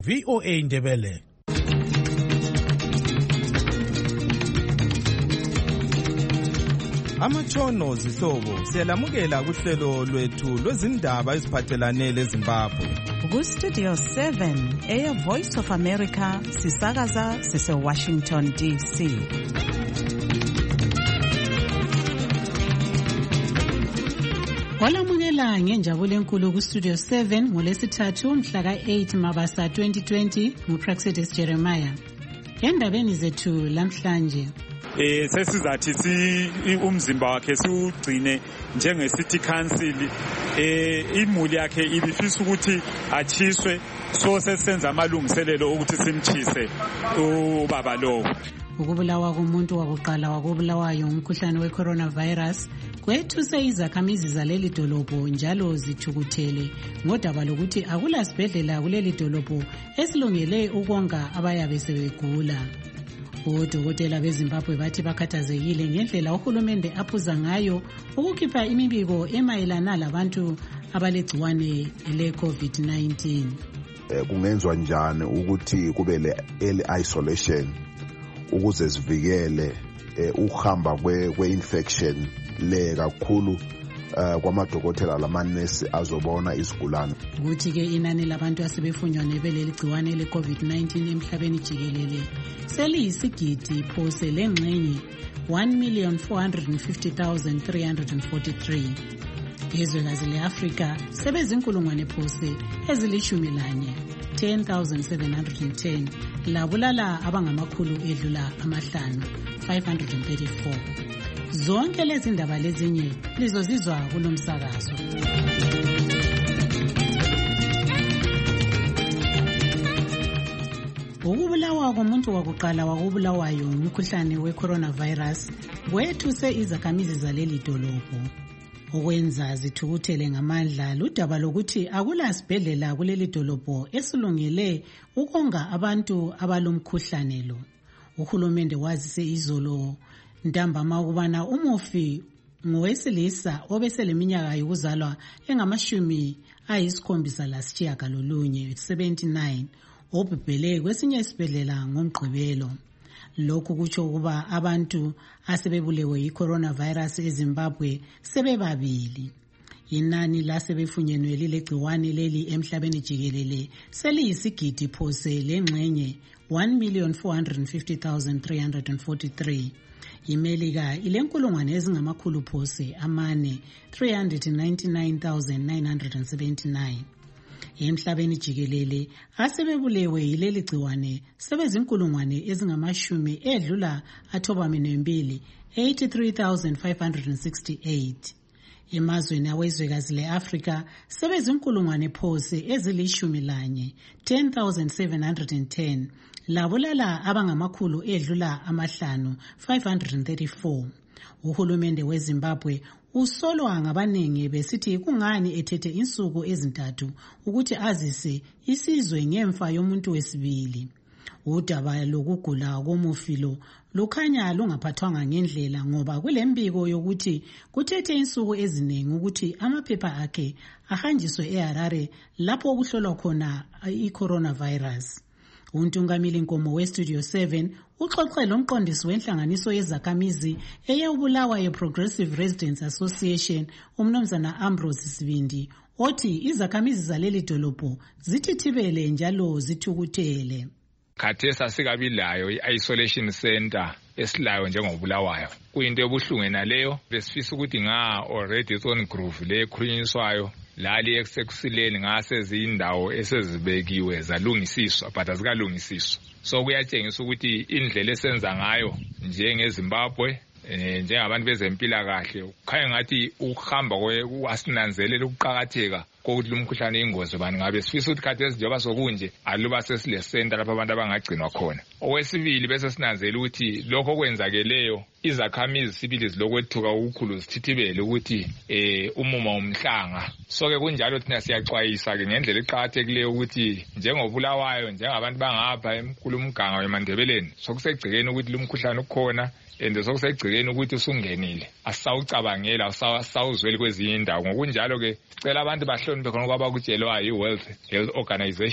VOA Ndebele. Amatshono zihlobo siyalamukela kuhlelo lwethu lwezindaba eziphathelane leZimbabwe. Ku Studio 7 Air Voice of America sisakaza sise Washington DC. Walamukela ngenjabulo enkulu ku Studio 7 ngolesithathu mhla ka-8 Mabasa 2020 nguPraxedis Jeremiah. Endabeni zethu lamhlanje sesizathi umzimba wakhe siugcine njenge-city council, imuli yakhe ibifisa ukuthi achiswe, so sesenza amalungiselelo ukuthi simchise ubaba lowo. Ukubulawa komuntu wakuqala wakubulawayo umkhuhlane we-coronavirus kwethuse izakhamizi zaleli dolobho njalo zithukuthele ngodaba lokuthi akula sibhedlela kuleli dolobho esilungele ukonga abayabe sebegula. Odokotela beZimbabwe bathi bakhathazekile ngendlela uhulumende aphuza ngayo ukukhipha imibiko emayelana labantu abalegciwane le-COVID-19. Kungenzwa njani ukuthi kube le isolation ukuze sivikele ukuhamba kwe-infection le kakhulu kwamadokotela lamanesi azobona izigulane. Ukuthi-ke inani labantu asebefunjwa nebeleli gciwane le-COVID-19 emhlabeni jikelele seliyisigidi phose lengxenye 1,450,343. Izwekazi le-Afrika sebezinkulungwane phose ezili-11 10,710 labulala abangamakhulu edlula amahlanu 534. Zonke lezi ndaba lezinye lizozizwa kulomsakazo. Ukubulawa komuntu wakuqala wakubulawayo umkhuhlane we-coronavirus kwethuse izakhamizi zaleli dolobho. Okwenza zithukuthele ngamandla ludaba lokuthi akula sibhedlela kuleli dolobho esilungele ukonga abantu abalomkhuhlane lo. Uhulumende wazise izolo ntambama ukubana umufi ngowesilisa obeseleminyaka yokuzalwa engama-79 obhubhele kwesinye isibhedlela ngomgqibelo. Lokhu kutsho ukuba abantu asebebulewe yi-coronavirus eZimbabwe sebebabili. Inani lasebefunyenwe lilegciwane leli emhlabeni jikelele seliyisigidi phose lengxenye 1,450,343. IMelika ilenkulungwane ezingamakhulu phose amane 399,979. Emhlabeni jikelele asebebulewe yileli gciwane sebezinkulungwane ezingamashumi edlula 83,568. Emazweni awezwekazi le-Afrika sebezinkulungwane phose ezili-11 10,710 labulala abangamakhulu edlula amahlanu 534. Uhulumende weZimbabwe usolwa ngabaningi besithi kungani ethethe insuku ezintathu ukuthi azise isizwe ngemfa yomuntu wesibili. Udaba lokugula komufilo lukhanya lungaphathwanga ngendlela ngoba kulembiko yokuthi kuthethe insuku eziningi ukuthi amaphepha akhe ahanjiswe eHarare lapho okuhlolwa khona i-coronavirus. Untungamili Nkomo we-Studio 7 uxoxe lomqondisi wenhlanganiso yezakhamizi eyebulawayo Progressive Residents Association umnumzana Ambrose Sibindi othi izakhamizi zaleli dolobho zithithibele njalo zithukuthele. Khathesi asikabilayo i-isolation center esilayo njengobulawayo. Kuyinto ebuhlungu naleyo, besifisa ukuthi already it's on groove le ekhulunyiswayo lali eksekusileni ngaseziyindawo esezibekiwe zalungisiswa but azikalungisiswa. So kuyatshengisa ukuthi indlela esenza ngayo njengeZimbabwe njengabantu bezempilakahle kukhanya ngathi ukuhamba asinanzelela ukuqakatheka kokuthi lumkhuhlane ingozi bani ngabe sifisa ukuthi khathesi njengoba sokunje aluba sesile center lapho abantu abangagcinwa khona. Okwesibili bese sinanzela ukuthi lokho kwenzakeleyo izakhamizi sibili zilokwethuka ukukhulu zithithibele ukuthi umuma umhlanga. So-ke kunjalo thina siyaxwayisa ke ngendlela eqakathekileyo ukuthi njengobulawayo njengabantu bangapha emkulumganga weMandebeleni sokusegcikeni ukuthi lumkhuhlane ukhona and sokusegcikeni ukuthi usungenile. Asawucabangela asawuzweli kwezinye indawo. Ngokunjalo ke sicela abantu bahloniphe khona kwabakutshelwa yi-World Health Organization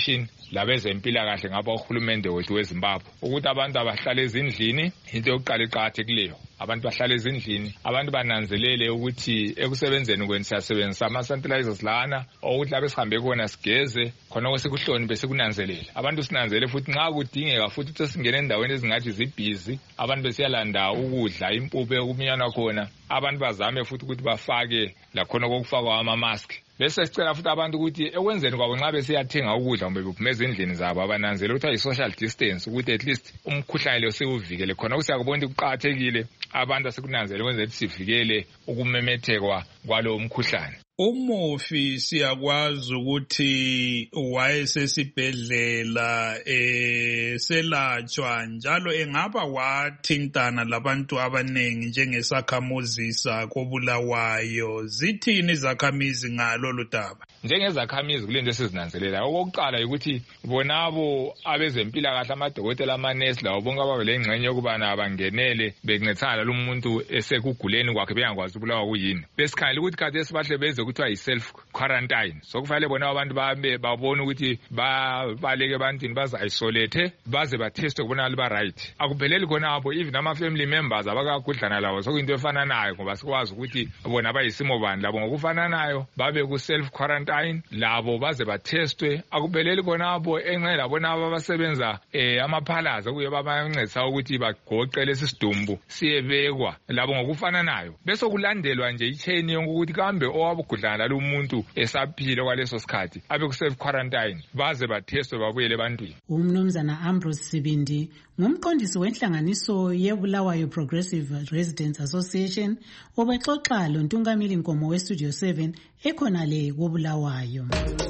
labezempilakahle ngapha uhulumende wethu weZimbabwe ukuthi abantu abahlale ezindlini. Into yokuqala iqakathekileyo, abantu bahlale ezindlini, abantu bananzelele ukuthi ekusebenzeni kwenu siyasebenzisa ama-sanitizers lana ukuthi labe sihambe khona sigeze khona kwesikuhloni bese kunanzelele. Abantu sinanzelele futhi nxa kudingeka futhi ukuthi singene endaweni ezingathi zibhizi, abantu besiyalanda ukudla impuphu ekuminyana khona, abantu bazame futhi ukuthi bafake lakhona kokufakwa ama-mask. Bese sicela futhi abantu ukuthi ekwenzeni kwabo nxa besiyathenga ukudla kumbe bephumeza endlini zabo abananzele ukuthi ayi-social distance ukuthi at least umkhuhlane lo siwuvikele. Khona kusiyakubona ukuthi kuqakathekile abantu asikunanzele ukwenzela ukuthi sivikele ukumemethekwa kwalo mkhuhlane. Umufi siyakwazi ukuthi wayesesibhedlela selatshwa njalo engaba wathintana labantu abanengi njengesakhamuzi koBulawayo. Zithini izakhamizi ngalolu daba? Njengezakhamizi kulento esizinanzelelayo, okokuqala ukuthi bonabo abezempilakahle, amadokotela, amanesi lawo bonke ababe lengxenye yokubana bangenele bencedisana lalo muntu esekuguleni kwakhe bengakwazi ukubulawa kuyini. Besikhangela ukuthi kade sibahle beze kuthiwa yi-self quarantine. So kufanele bona abantu babone ukuthi baleke ebantwini baza-isolate baze batheste kubona liba right. Akupheleli khona apho, even ama-family members abakagudlana labo sokuyinto efananayo ngoba sikwazi ukuthi bona bayisimo bani labo ngokufananayo babe ku-self quarantine labo baze bathestwe. Akupheleli khona apho enxe labona abasebenza amaphalaza kuye babancedisa ukuthi bagoqe lesi sidumbu siyebekwa labo ngokufananayo. Bese kulandelwa nje ichain yonke ukuthi kambe owabugudlana lalo muntu esaphile kwaleso sikhathi abe ku-self quarantine baze bathestwe babuyele ebantwini. Umnumzana Ambrose Sibindi ngumqondisi wenhlanganiso yeBulawayo Progressive Residents Association obexoxa loNtungamili Nkomo weStudio 7 ekhona le koBulawayo.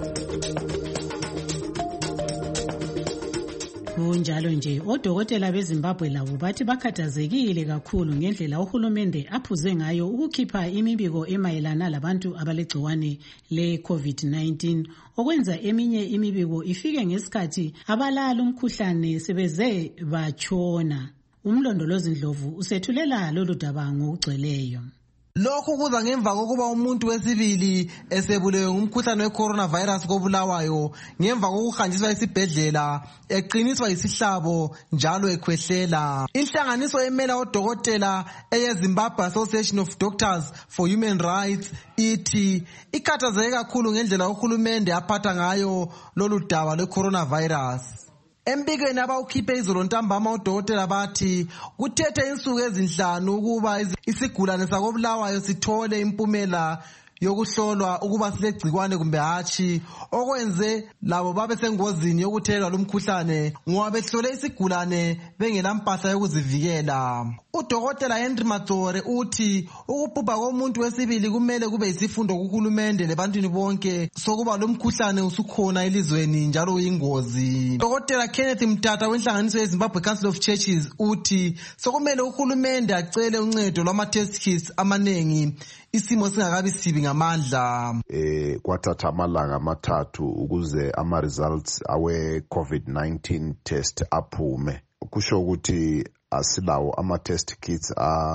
Kunjalo nje odokotela beZimbabwe labo bathi bakhathazekile kakhulu ngendlela uhulumende aphuze ngayo ukukhipha imibiko emayelana labantu abalegciwane le-COVID-19 okwenza eminye imibiko ifike ngesikhathi abalala umkhuhlane sebeze batshona. Umlondolozi Ndlovu usethulela lolu daba ngokugcweleyo. Lokhu kuza ngemva kokuba umuntu wesibili esebulewe ngumkhuhlane we-coronavirus koBulawayo ngemva kokuhanjiswa esibhedlela eqiniswa yisihlabo njalo ekhwehlela. Inhlanganiso emela odokotela eyeZimbabwe Association of Doctors for Human Rights ithi ikhathazeke kakhulu ngendlela uhulumende aphatha ngayo lolu daba lwe-coronavirus. Embikweni abawukhiphe izolo ntambama odokotela bathi kuthethe insuku ezinhlanu ukuba isigulane sakoBulawayo sithole impumela yokuhlolwa ukuba silegcikwane kumbe hatshi, okwenze labo babe sengozini yokuthelwa lumkhuhlane ngoba behlole isigulane bengela mpahla yokuzivikela. Udokotela Henry Matsore uthi ukubhubha komuntu wesibili kumele kube yisifundo kuhulumende lebantwini bonke sokuba lumkhuhlane usukhona elizweni njalo uyingozi. Dokotela Kenneth Mtata wenhlanganiso yeZimbabwe Council of Churches uthi sokumele uhulumende acele uncedo lwama-test kits amanengi isimo singakabi sibi ngamandla. Kwathatha amalanga amathathu ukuze ama-results awe-COVID-19 test aphume. Kusho ukuthi asilawo ama-test kits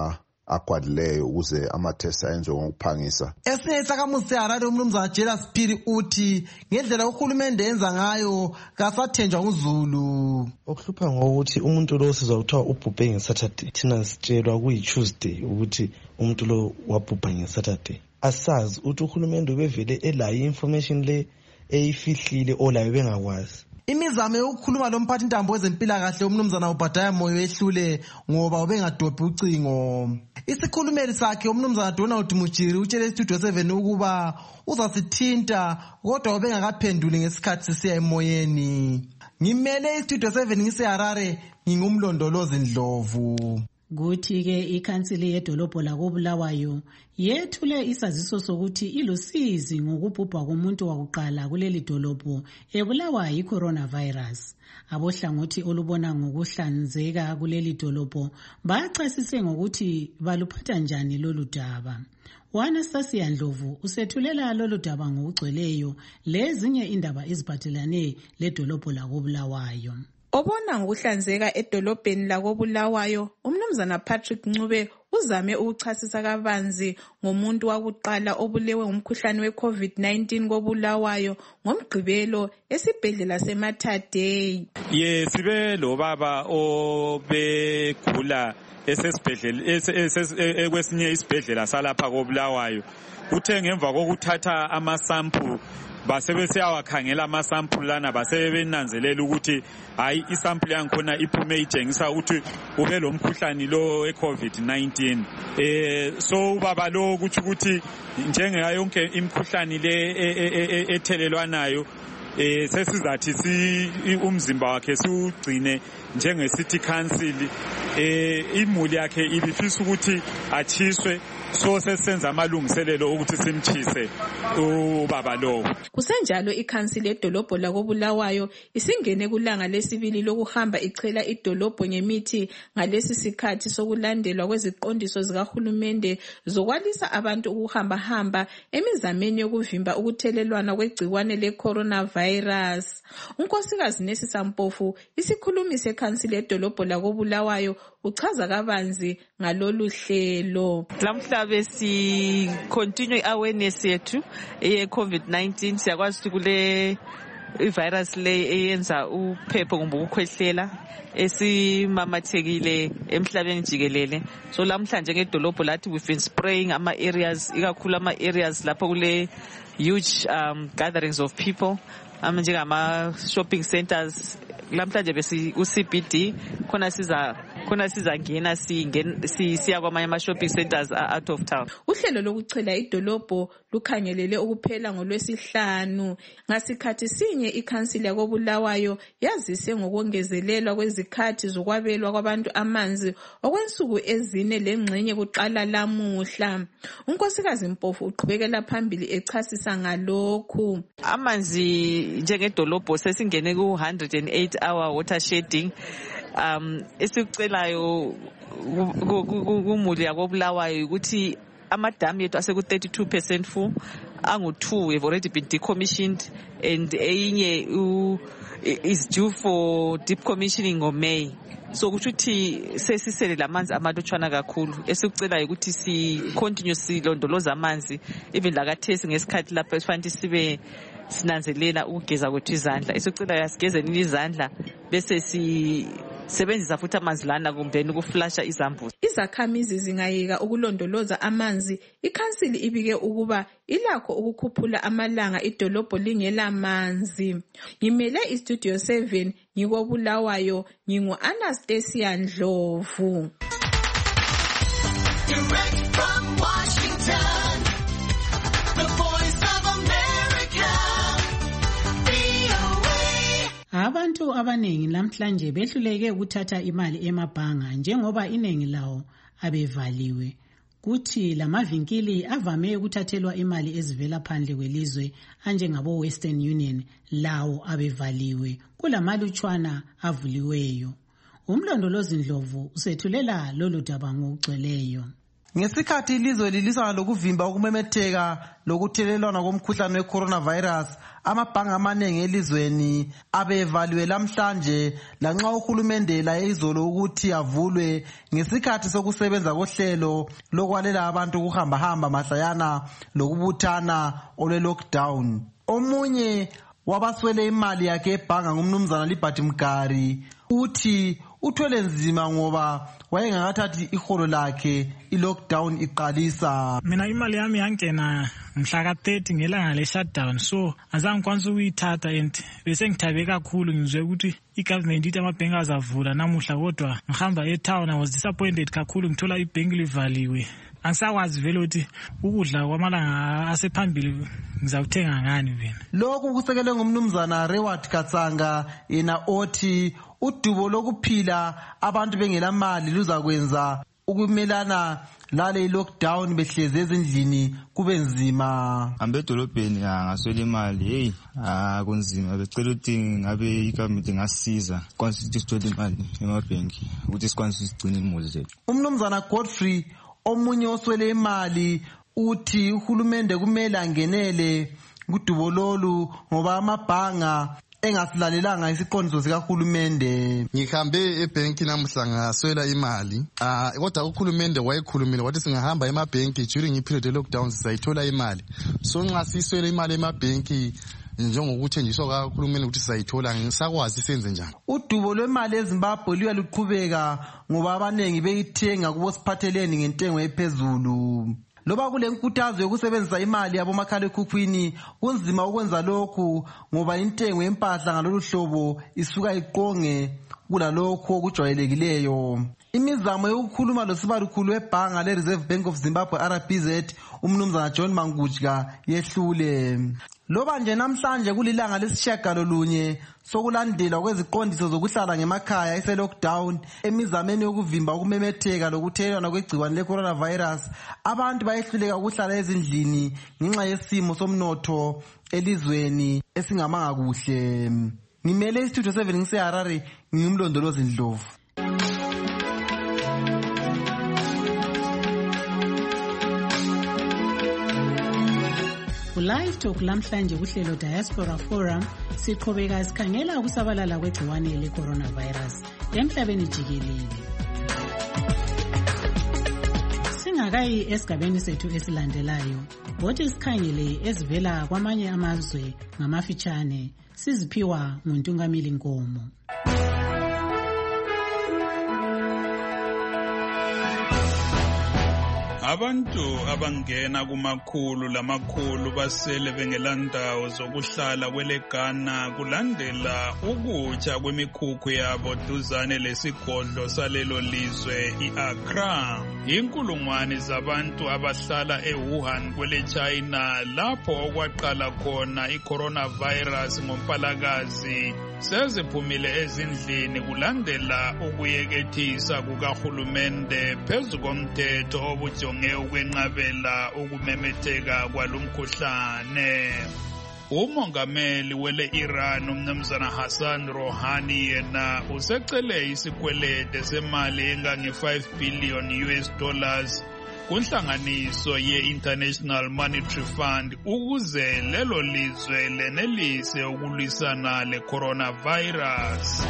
akwadileyo ukuze ama-test ayenziwe ngokuphangisa. Esinye isakhamuzi seHarare umnumzana Jelas Phiri uthi ngendlela uhulumende yenza ngayo kasathenjwa nguZulu. Okuhlupha ngokuthi umuntu lo sizwa kuthiwa ubhubhe ngeSaturday, thina sitshelwa kuyi-Tuesday ukuthi umuntu lo wabhubha ngeSaturday. Asazi ukuthi uhulumende ubevele elayo information le eyifihlile olayo bengakwazi. Imizamo yokukhuluma lomphathi intambo wezempilakahle umnumzana uBhadaya Moyo ehlule ngoba ubengadobhi ucingo. Isikhulumeli sakhe umnumzana Donald Mujiri utshele iStudio 7 ukuba uzasithinta kodwa ubengakaphenduli ngesikhathi sisiya emoyeni. Ngimele iStudio 7 ngiseHarare, ngingumlondolozi Ndlovu. Kuthi-ke ikhansili yedolobho lakoBulawayo yethule isaziso sokuthi ilusizi ngokubhubha komuntu wakuqala kuleli dolobho ebulawa yi-coronavirus. Abohlangothi olubona ngokuhlanzeka kuleli dolobho bachasise ngokuthi baluphatha njani lolu daba. Anastasia Ndlovu usethulela lolu daba ngokugcweleyo lezinye indaba eziphathelane ledolobho lakoBulawayo. Obona ngokuhlanzeka edolobheni lakoBulawayo umnumzana Patrick Ncube uzame ukuchasisa kabanzi ngomuntu wakuqala obulewe ngumkhuhlane we-COVID-19 kobulawayo ngomgqibelo esibhedlela seMatadei. Sibe lo baba obegula esesibhedlela kwesinye isibhedlela salapha kobulawayo. Uthe ngemva kokuthatha amasample basebesiyawakhangela amasample lana basebenanzelela ukuthi hayi isample yankhona iphume itshengisa ukuthi ube lo mkhuhlane lo we-COVID-19. So ubaba lo kuthi ukuthi njengayo yonke imkhuhlane le ethelelwanayo sesizathi umzimba wakhe siugcine njenge-city council. Imuli yakhe ibifisa ukuthi achiswe, so sesenza amalungiselelo ukuthi simchise ubaba lo. Kusenjalo ikhansili edolobho lakobulawayo isingene kulanga lesibili lokuhamba ichela idolobho ngemithi ngalesi sikhathi sokulandelwa kweziqondiso zikahulumende zokwalisa abantu ukuhamba emizameni yokuvimba ukuthelelwana kwegcikwane le-coronavirus. Unkosikazi Nesisa Mpofu, isikhulumi sekhansili edolobho lakobulawayo, uchaza kabanzi ngalolu hlelo. Lamhla besi continue awareness yethu ye-COVID-19. Siyakwazi ukuthi kule ivirus le eyenza uphepho kumbe ukukhwehlela esimamathekile emhlabeni jikelele. So lamhlanje ngedolobho lathi we've been spraying ama areas, ikakhulu ama areas lapho kule huge gatherings of people, njengama shopping centers. Lamhlanje besi uCBD khona sizangena siya kwamanye ama-shopping centers out of town. Uhlelo lokuchela idolobho lukhangelele ukuphela ngoLwesihlanu. Ngasikhathi sinye ikhansili yakobulawayo yazise ngokongezelelwa kwezikhathi zokwabelwa kwabantu amanzi okwensuku ezine lengxenye kuqala lamuhla. Unkosikazi Mpofu uqhubekela phambili echasisa ngalokhu. Amanzi njengedolobho sesingene ku-108 hour water shedding. Esikucelayo kumuli yakobulawayo ukuthi amadamu yethu aseku-32% full, angu-2 have already been decommissioned, and eyinye is due for deep commissioning ngoMay. So kusho ukuthi sesisele lamanzi amalutshwana kakhulu. Esikucelayo ukuthi si-continue silondoloza amanzi even lakathesi ngesikhathi lapho esifanele sibe sinanzelela ukugeza kwethu izandla. Esikucelayo asigezeni izandla bese sebenzisa futhi amanzi lana kumbe ukuflasha izambuzi. Izakhamizi zingayeka ukulondoloza amanzi. Ikhansili ibike ukuba ilakho ukukhuphula amalanga idolobho lingela manzi. Ngimele iStudio 7 ngikobulawayo, ngingu-Anastasia Ndlovu. Direct from Washington, the voice of America, VOA. Abantu abanengi namhlanje behluleke ukuthatha imali emabhanga njengoba iningi lawo abevaliwe. Kuthi lamavinkili avame ukuthathelwa imali ezivela phandle kwelizwe anjengabo Western Union lawo abevaliwe. Kulamalutshwana avuliweyo. Umlondolozi Ndlovu usethulela lolu daba ngokugcweleyo. Ngesikhathi ilizwe lilisana lokuvimba ukumemetheka lokuthelelwana komkhuhlane we-coronavirus, amabhanga amaningi elizweni abevaliwe lamhlanje lanxa uhulumende laye izolo ukuthi avulwe ngesikhathi sokusebenza kohlelo lokwalela abantu ukuhamba mahlayana lokubuthana olwe-lockdown. Omunye wabaswele imali yakhe ebhanga ngumnumzana Liberty Mgari uthi uthwele nzima ngoba wayengakathathi iholo lakhe i-lockdown iqalisa. Mina imali yami yangena mhla ka-30 ngelanga le-shutdown, so azange ngikwanisa ukuyithatha and bese ngithabe kakhulu ngizwe ukuthi i-government ithi amabhenki azavula namuhla, kodwa ngihamba e-town I was disappointed kakhulu ngithola ibhenki livaliwe. Angisakwazi vele ukuthi ukudla kwamalanga asephambili ngizawuthenga ngani vena. Lokhu kusekelwe ngumnumzana Reward Katsanga yena othi udubo lokuphila abantu bengela mali luzakwenza ukumelana lale lockdown behlezi ezindlini kube nzima. Ambe edolobheni ngaswela imali kunzima, becela ukuthi ngabe igovernment ingasiza kwansi sithola imali emabhenki ukuthi sikwanise sigcine imuli zethu. Umnumzana Godfrey omunye oswele imali uthi uhulumende kumele angenele kudubo lolu ngoba amabhanga engasilalelanga isiqondiso sikahulumende. Ngihambe ebhenki namuhla ngaswela imali. Kodwa uhulumende wayekhulumile wathi singahamba emabhenki during i-period lockdown sizayithola imali. So nxa siswele imali emabhenki njengokuthenjiswa kahulumende ukuthi sizayithola ngisakwazi senze njani. Udubo lwemali eZimbabwe luya luqhubeka ngoba abanengi beyithenga kubo siphatheleni ngentengo ephezulu. Loba kule nkuthazo yokusebenzisa imali yabomakhalekhukhwini kunzima ukwenza lokhu ngoba intengo yempahla ngalolu hlobo isuka iqonge kulalokho okujwayelekileyo. Imizamo yokukhuluma losibalukhulu webhanga le-Reserve Bank of Zimbabwe RBZ umnumzana John Mangudya yehlule. Loba nje namhlanje kulilanga lesishiyagalolunye sokulandelwa kweziqondiso zokuhlala ngemakhaya ise-lockdown emizameni yokuvimba ukumemetheka lokuthelelwana kwegciwane le-coronavirus, abantu bayehluleka ukuhlala ezindlini ngenxa yesimo somnotho elizweni esingamanga kuhle. Ngimele iStudio 7 ngiseHarare, ngingumlondolozi Ndlovu. Live Talk lamhlanje kuhlelo Diaspora Forum siqhubeka sikhangela ukusabalala kwegciwane le-coronavirus emhlabeni jikelele. Singakayi esigabeni sethu esilandelayo, wothi sikhangele ezivela kwamanye amazwe ngamafitshane siziphiwa nguNtungamili Nkomo. Abantu abangena kumakhulu lamakhulu basele bengelandawo zokuhlala kweleGhana kulandela ukutsha kwemikhukhu yabo duzane lesigodlo salelo lizwe i-Accra. Inkulungwane zabantu abahlala eWuhan kweleChina lapho okwaqala khona i-coronavirus ngoMpalakazi seziphumile ezindlini kulandela ukuyekethisa kukahulumende phezu komthetho obujonge ukwenqabela ukumemetheka kwalomkhuhlane. Umongameli wele-Iran umnumzana Hassan Rouhani yena usecele isikwelede semali engange-5 billion US dollars kunhlanganiso ye-International Monetary Fund ukuze lelo lizwe lenelise ukulwisana le-coronavirus.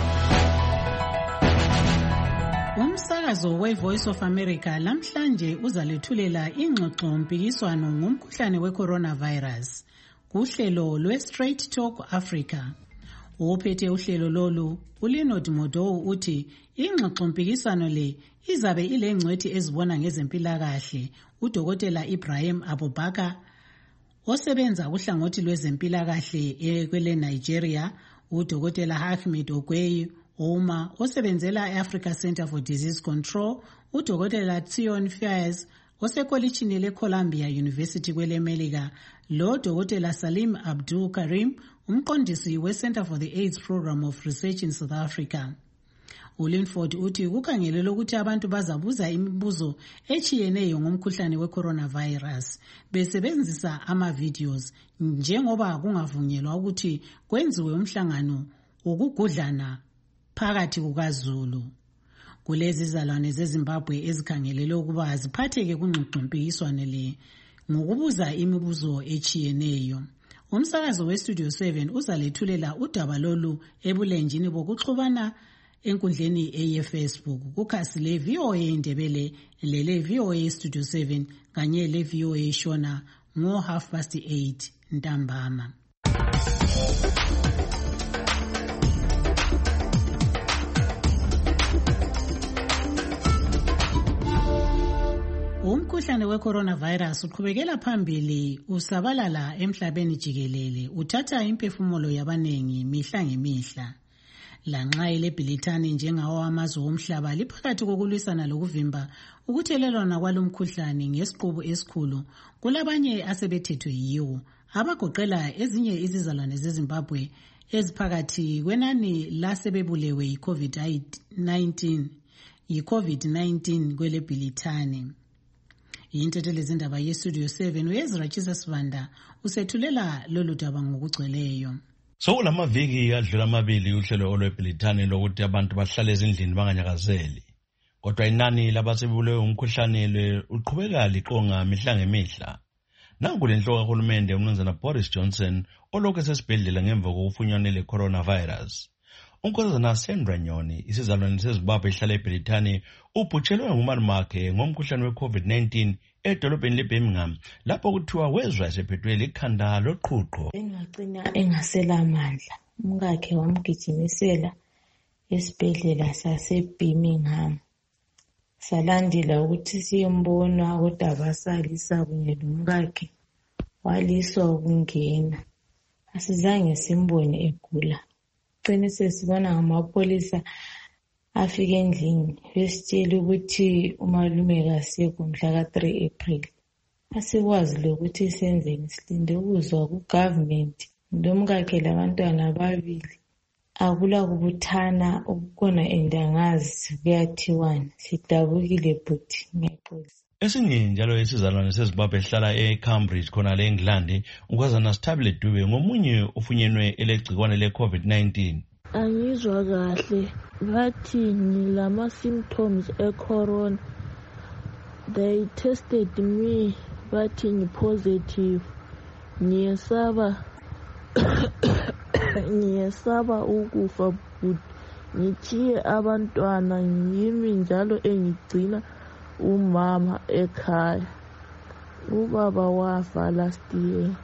Umsakazo we-Voice of America lamhlanje uzalethulela ingxoxo mpikiswano ngomkhuhlane we-coronavirus kuhlelo lwe-Straight Talk Africa. Ophethe uhlelo lolu uLeonard Modow uthi ingxoxo mpikiswano le izabe ilengcwethi ezibona ngezempilakahle uDokotela Ibrahim Abubakar osebenza kuhlangothi lwezempilakahle kwele Nigeria, uDokotela Ahmed Ogweyi Oma osebenzela e-Africa Center for Disease Control, uDokotela Tion Faiz osekolitshini le-Columbia University kwele Melika, lo Dokotela Salim Abdul Karim umqondisi we-Center for the AIDS Program of Research in South Africa. uLinford uthi kukhangelelwe ukuthi abantu bazabuza imibuzo echiyeneyo ngomkhuhlane we-coronavirus besebenzisa ama-videos njengoba kungavunyelwa ukuthi kwenziwe umhlangano wokugudlana phakathi kukaZulu. Kulezi zalwane zeZimbabwe ezikhangelelwe ukuba ziphatheke kungxoxompikiswano le ngokubuza imibuzo echiyeneyo. Umsakazo weStudio 7 uzalethulela udaba lolu ebulenjini bokuxhubana enkundleni eye-Facebook kukhasi le-VOA Ndebele lele-VOA Studio 7 kanye le-VOA Shona ngo-8:30 ntambama. Umkhuhlane we-coronavirus uqhubekela phambili usabalala emhlabeni jikelele uthatha imphefumulo yabanengi mihla ngemihla. Lanxa ileBhilithani njengawo amazwe omhlaba liphakathi kokulwisana lokuvimba ukuthelelwana kwalomkhuhlane ngesiqubu esikhulu, kulabanye asebethethwe yiwo abagoqela ezinye izizalwane zeZimbabwe eziphakathi kwenani lasebebulewe yi-COVID-19 kweleBhilithani. Yintethelezindaba yeStudio 7 uEzra Chisasibanda usethulela lolu daba ngokugcweleyo. Sokulamaviki adlula amabili uhlelo olweBhilithani lokuthi abantu bahlale ezindlini banganyakazeli. Kodwa inani labasebulewe umkhuhlane uqhubeka liqonga mihla ngemihla. Nangu le nhloko kahulumende umnumzana Boris Johnson olokhu esesibhedlela ngemva kokufunyanwa le-coronavirus. Unkosazana Sandra Nyoni, isizalwane seZimbabwe ehlala eBrithani, ubhutshelwe ngumalumakhe ngomkhuhlane we-COVID-19 edolobheni leBirmingham lapho kuthiwa wezwa esephethwe likhanda loqhuqho. Engagcina engasela amandla, umkakhe wamgijimisela esibhedlela saseBirmingham. Salandela ukuthi siyombona kodwa basalisa kunye lomkakhe waliswa ukungena. Asizange simbone egula. Gcine sesibona ngamapholisa afike endlini besitshela ukuthi umalume kasekho mhla ka-3 April. Asikwazi lokuthi senzeni, silinde ukuzwa ku-government lomkakhe labantwana ababili. Akula kubuthana okukhona endangazi kuyathiwani. Sidabukile bhuti ngepolisi. Esinye njalo isizalwane seZimbabwe ehlala eCambridge khona le-England, unkosazana Stabile Dube ngomunye ofunyenwe elegcikwane le-COVID-19. Angizwa kahle, bathi ngilama symptoms e-corona. They tested me, bathi ngi-positive. Ngiyesaba ukufa but ngithiye abantwana yimi njalo engigcina umama ekhaya. Ubaba wafa last year.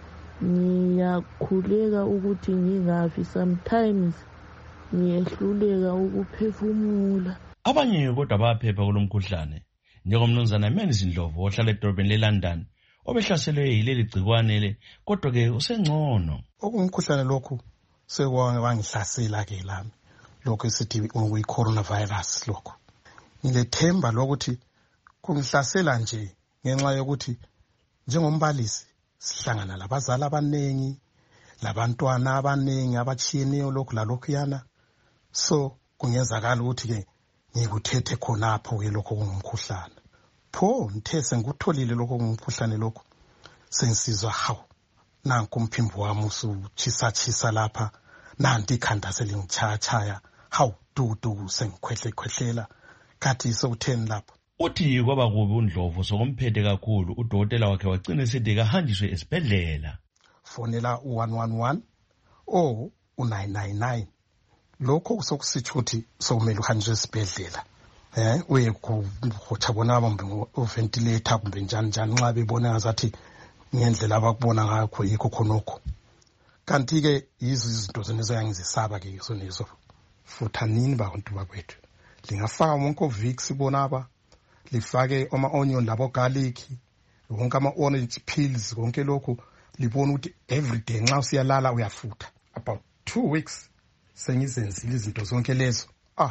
Ngiyakhuleka ukuthi ngingafi, sometimes ngiyehluleka ukuphefumula. Abanye kodwa baphepha kulomkhuhlane njengomnumzana Menzi Ndlovu ohlala edolobheni leLondon obehlaselwe yileli gcikwane kodwa ke usengcono. Okumkhuhlane lokhu sekwangihlasela ke lami lokho esithi uyi-coronavirus lokho. Ngilethemba lokuthi kungihlasela nje ngenxa yokuthi njengombalisi sihlangana labazali abanengi, labantwana abanengi abatshiyeneyo lokhu lalokhuyana. So kungenzakala ukuthi ke ngikuthethe khonapho ke lokho kungumkhuhlane. Pho ngithe sengikutholile lokho kungumkhuhlane lokho sensizwa hawu nanku umphimbo wami usutshisa lapha, nanti ikhanda selingitshaya, hawu dudu sengikhwehlela kathi sokutheni lapho. Uthi kwaba kubi uNdlovu sokumphethe kakhulu udokotela wakhe wagcina esithi kahanjiswe esibhedlela. Fonela u111 o u999. Lokho sokusitsho ukuthi sokumele uhanjiswe esibhedlela. Uye kuchabona abambe uventilator kumbe njani nxa bebona ngazathi ngendlela abakubona ngakho yikho khonokho. Kanti ke izinto zenezo yangizisaba ke izonezo. Futhanini bantu bakwethu. Lingafaka wonke oVicks bonaba, lifake ama-onion labo garlic, wonke ama-orange pills, konke lokho libona ukuthi everyday nxa usiyalala uyafutha. About 2 weeks sengizenzile izinto zonke lezo.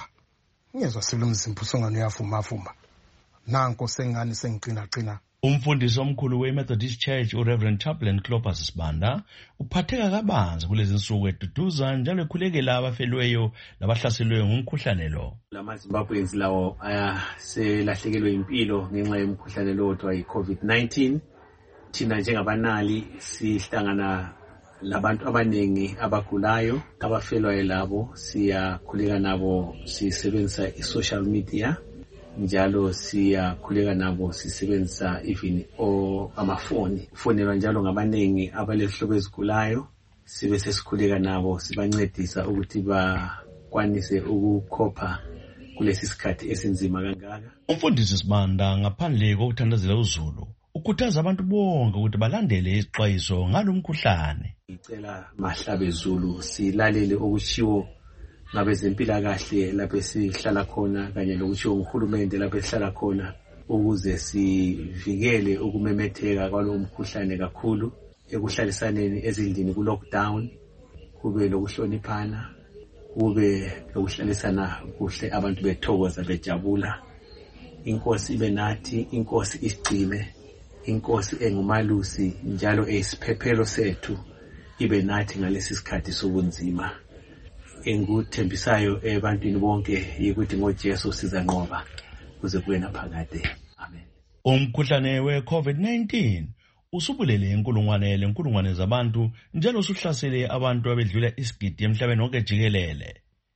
Ngezwa sebemzimba usongani uyavuma. Nanko sengani sengiqina. Umfundisi omkhulu we-Methodist Church uReverend Chaplain Clopas Sibanda uphatheka kabanzi kulezi nsuku eduduza njalo ekhulekela abafelweyo labahlaselwe ngumkhuhlane lo. LamaZimbabweans lawo aselahlekelwe impilo ngenxa yomkhuhlane lo othiwa yi-COVID-19. Thina njengabanali sihlangana labantu abanengi abagulayo, abafelwayo labo siyakhuleka nabo, sisebenzisa i-social media. Njalo siyakhuleka nabo sisebenzisa even amafoni. Fonelwa njalo ngabanengi abalehlobo ezigulayo, sibe sesikhuleka nabo sibancedisa ukuthi bakwanise ukukhopha kulesi sikhathi esinzima kangaka. Umfundisi Sibanda ngaphandle kokuthandazela uzulu ukhuthaza abantu bonke ukuthi balandele izixwayiso ngalomkhuhlane. Ngicela mahlabe Zulu silalele okuchiwo ngabezempilakahle lapho esihlala khona kanye lokuchiwo nguhulumende lapho esihlala khona ukuze sivikele ukumemetheka kwalo mkhuhlane kakhulu ekuhlalisaneni ezindlini ku-lockdown, kube lokuhloniphana, kube lokuhlalisana kuhle, abantu bethokoza bejabula. Inkosi ibe nathi, inkosi isigcine, inkosi engumalusi njalo eyisiphephelo sethu ibe nathi ngalesi sikhathi sobunzima. Engikuthembisayo ebantwini bonke yikuthi ngoJesu sizanqoba kuze kube naphakade. Amen. Umkhuhlane we-COVID-19 usubulele inkulungwane zabantu njalo usuhlasele abantu abedlula isigidi emhlabeni wonke jikelele.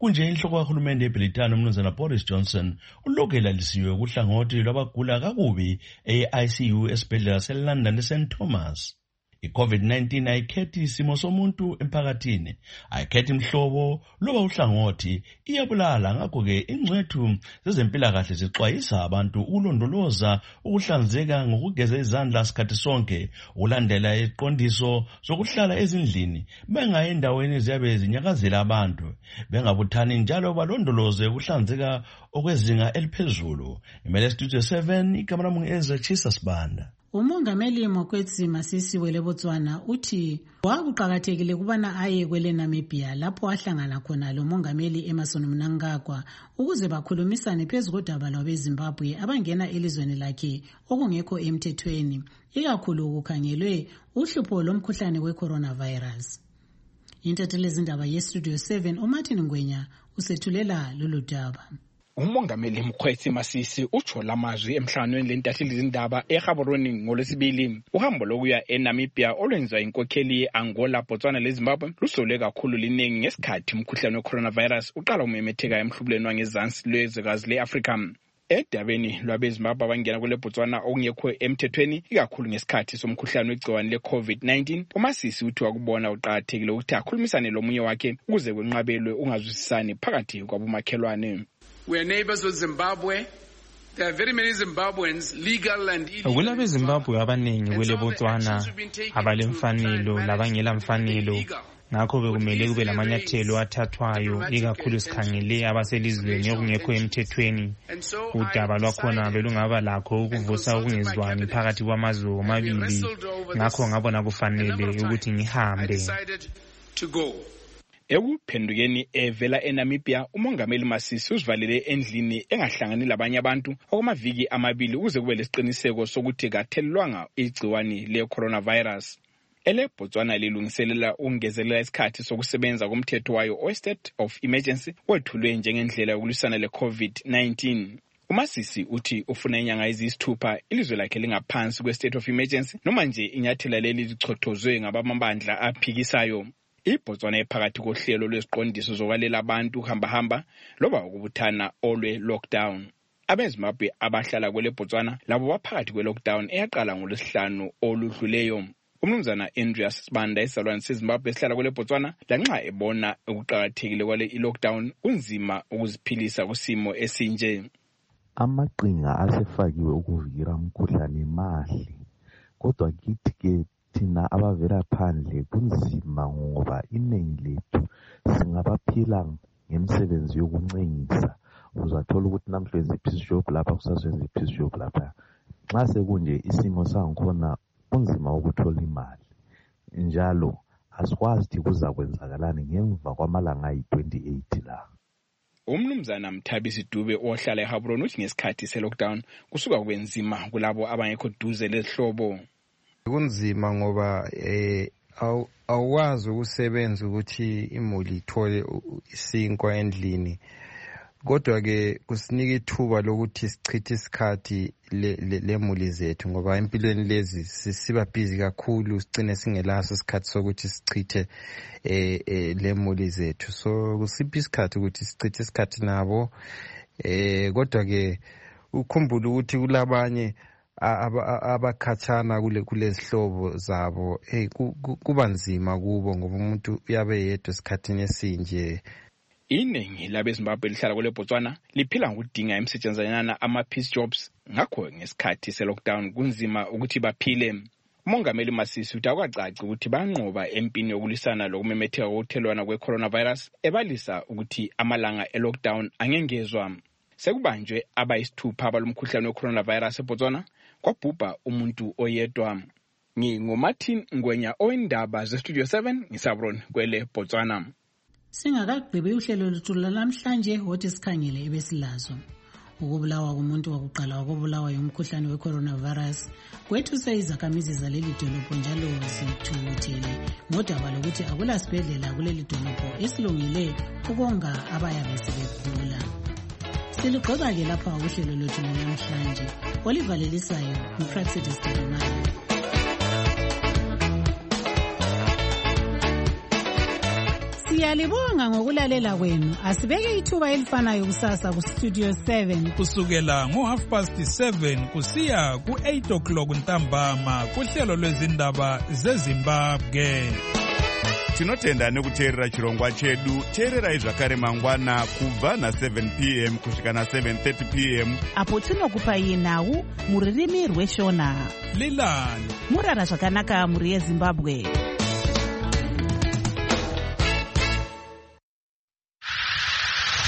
Kunje inhloko kahulumende eBrithani umnumzana Boris Johnson ulokhu elalisiwe kuhlangothi lwabagula kakubi e-ICU esibhedlela seLondon eSt Thomas. I-COVID-19 ayikhethi isimo somuntu emphakathini, ayikhethi imhlobo loba uhlangothi, iyabulala. Ngakho-ke ingcwethu zezempilakahle zixwayisa abantu ukulondoloza ukuhlanzeka ngokugeza izandla sikhathi sonke, ukulandela iziqondiso zokuhlala ezindlini, bengayi endaweni eziyabe zinyakazela abantu, bengabuthani njalo balondoloze ukuhlanzeka okwezinga eliphezulu. Imele Studio 7, igama lami Ezra Chisa Sibanda. Umongameli Mokwetsi Masisi weLebotswana uthi kwakuqakathekile kubana aye kwele Namibia lapho ahlangana khona lo mongameli Emmerson Mnangagwa ukuze bakhulumisane phezu kodaba lwabeZimbabwe abangena elizweni lakhe okungekho emthethweni, ikakhulu kukhangelwe uhlupho lomkhuhlane we-coronavirus. Intatheli zindaba ye-Studio 7 uMartin Ngwenya usethulela lolu daba. Umongameli Mokwetsi Masisi utsho lamazwi emhlanganweni lentatheli zindaba eGaborone ngolwesibili. Uhambo lokuya eNamibia olwenziwa inkokheli ye-Angola, Botswana leZimbabwe lusole kakhulu liningi ngesikhathi umkhuhlane we-coronavirus uqala umemetheka emhlubuleni wangezansi lwezwekazi le-Afrika. Edabeni lwabeZimbabwe abangena kule Botswana okungekho emthethweni, ikakhulu ngesikhathi somkhuhlane wegciwane le-COVID-19, uMasisi uthi wakubona uqakathekile ukuthi akhulumisane lomunye wakhe ukuze kwenqabelwe ungazwisisani phakathi kwabomakhelwane. We are neighbors with Zimbabwe. There are very many Zimbabweans, legal and illegal. Kulabe Zimbabwe abaningi kwele Botswana abalemfanelo labangela mfanelo. Ngakho bekumele kube lamanyathelo athathwayo ikakhulu sikhangele abaselizweni okungekho emthethweni. Udaba lwakhona belungaba lakho ukuvusa ukungezwani phakathi kwamazwe omabili. Ngakho ngabona kufanele ukuthi ngihambe. Ekuphendukeni evela eNamibia, umongameli Masisi uzivalele endlini engahlangani labanye abantu okwamaviki amabili ukuze kube lesiqiniseko sokuthi kathelelwanga igciwane le-coronavirus. Botswana lilungiselela ukungezelela isikhathi sokusebenza komthetho wayo o-State of Emergency wethulwe njengendlela yokulwisana le-COVID-19. uMasisi uthi ufuna inyanga eziyisithupha ilizwe lakhe lingaphansi kwe-State of Emergency noma nje inyathela leli lichothozwe ngabamabandla aphikisayo. iBotswana ephakathi kohlelo lweziqondiso zokwalela abantu hamba loba ukubuthana olwe lockdown. AbeZimbabwe abahlala kwele Botswana labo baphakathi kwe lockdown eyaqala ngolwesihlanu oludluleyo. Umnumzana Andreas Sibanda esalwane seZimbabwe esihlala kwele Botswana lanxa ebona ukuqakathekile kwale lockdown kunzima ukuziphilisa kusimo esinje. Amaqhinga asefakiwe ukuvikela umkhuhlane mahle, kodwa kithi thina abavela phandle kunzima ngoba iningi lethu singabaphila ngemisebenzi yokuncengisa. Uzathola ukuthi namhlanje ipiece job lapha kusasenza ipiece job lapha. Nxa sekunje isimo sangikhona kunzima ukuthola imali. Njalo asikwazi kuza kwenzakalani ngemva kwamalanga ayi-28 la. Umnumzana Mthabisi Dube ohlala eGaborone uthi ngesikhathi se-lockdown kusuka kwenzima kulabo abangekho duze lezihlobo. Kunzima ngoba awukwazi ukusebenza ukuthi imuli ithole isinkwa endlini. Kodwa ke kusinika ithuba lokuthi sichithe isikhathi lemuli zethu ngoba empilweni lezi siba busy kakhulu sigcine singelaso isikhathi sokuthi sichithe lemuli zethu. So kusipha isikhathi ukuthi sichithe isikhathi nabo. Kodwa ke ukhumbula ukuthi kulabanye abakhathana kulezihlobo zabo kuba nzima kubo ngoba umuntu uyabe yedwa esikhathini esinje. Iningi labeZimbabwe lihlala kwele Botswana liphila ngokudinga imisetshenzanyana ama-peace jobs, ngakho ngesikhathi se-lockdown kunzima ukuthi baphile. Umongameli Masisi uthi akwacaci ukuthi banqoba empini yokulisana lokumemetheka kokuthelwana kwe-coronavirus, ebalisa ukuthi amalanga e-lockdown angengezwa. Sekubanjwe abayisithupha abalomkhuhlane we-coronavirus eBotswana, kwabhubha umuntu oyedwa. NguMartin Ngwenya owendaba ze-Studio 7 ngisabroni kwele Botswana. Singakagqibi uhlelo lwethu namhlanje wothi sikhangele ebesilazo. Ukubulawa kumuntu wakuqala wakubulawa yomkhuhlane we-coronavirus kwethuse izakhamizi zaleli dolobho njalo zithukuthele ngodaba lokuthi akulasibhedlela kuleli dolobho esilungile ukonga abayabe sebegula. Siligqoka-ke lapha uhlelo lwethu namhlanje. Olivalelisayo uPraxidis Dibimani. Siyalibonga ngokulalela kwenu. Asibeke ithuba elifanayo kusasa ku Studio 7 kusukela ngo7:30 kusiya ku8 ntambama kuhlelo lwezindaba zeZimbabwe. Tinotenda nekuteerera chirongwa chedu. Teererai zvakare mangwana kubva na7 p.m. kusvika na7:30 p.m. apo tinokupai nhau muririmi rweshona. Lilani murara zvakanaka muri yeZimbabwe.